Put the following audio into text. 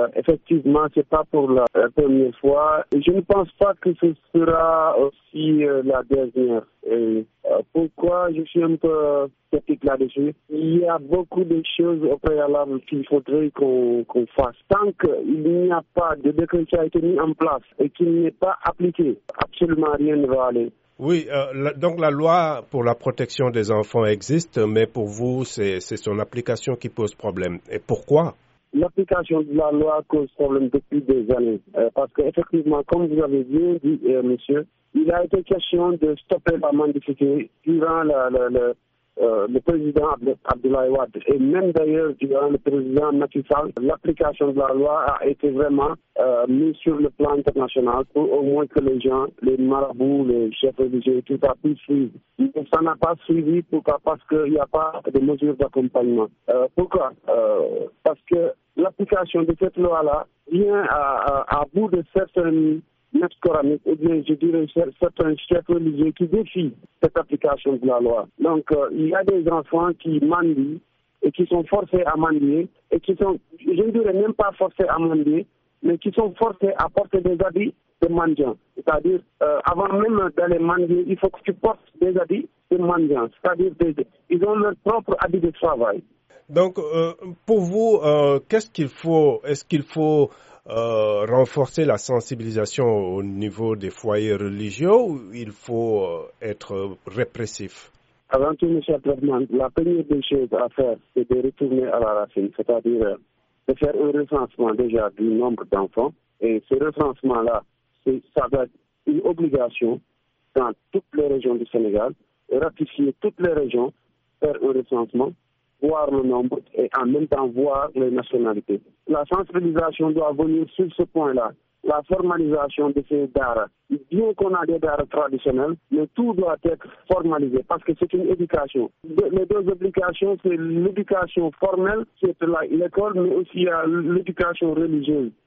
Effectivement, c'est pas pour la première fois. Et je ne pense pas que ce sera aussi la dernière. Pourquoi je suis un peu sceptique là-dessus? Il y a beaucoup de choses au préalable qu'il faudrait qu'on fasse. Tant qu'il n'y a pas de décret qui a été mis en place et qu'il n'est pas appliqué, absolument rien ne va aller. Oui, donc la loi pour la protection des enfants existe, mais pour vous, c'est son application qui pose problème. Et pourquoi? L'application de la loi cause problème depuis des années. Parce qu'effectivement, comme vous avez bien dit, monsieur, il a été question de stopper la mendicité durant le président Abdoulaye Wade. Et même d'ailleurs, durant le président Macky Sall, l'application de la loi a été vraiment mise sur le plan international pour au moins que les gens, les marabouts, les chefs religieux, tout ça puisse suivre. Mais ça n'a pas suivi. Pourquoi? Parce qu'il n'y a pas de mesures d'accompagnement. Pourquoi? Parce que l'application de cette loi-là vient à bout de certaines maîtres coraniques, ou bien je dirais certains chefs religieux qui défient cette application de la loi. Donc il y a des enfants qui mendient et qui sont forcés à mendier et qui sont, je ne dirais même pas forcés à mendier, mais qui sont forcés à porter des habits de mendiants. C'est-à-dire, avant même d'aller mendier, il faut que tu portes des habits de mendiants. C'est-à-dire, ils ont leur propre habit de travail. Donc, pour vous, qu'est-ce qu'il faut? Est-ce qu'il faut renforcer la sensibilisation au niveau des foyers religieux ou il faut être répressif? Avant tout, M. Abdelrahman, la première des choses à faire, c'est de retourner à la racine, c'est-à-dire de faire un recensement déjà du nombre d'enfants. Et ce recensement-là, ça va être une obligation dans toutes les régions du Sénégal, ratifier toutes les régions, faire un recensement, voir le nombre et en même temps voir les nationalités. La sensibilisation doit venir sur ce point-là. La formalisation de ces daras. Bien qu'on a des daras traditionnels, mais tout doit être formalisé parce que c'est une éducation. Les deux obligations, c'est l'éducation formelle, c'est l'école, mais aussi l'éducation religieuse.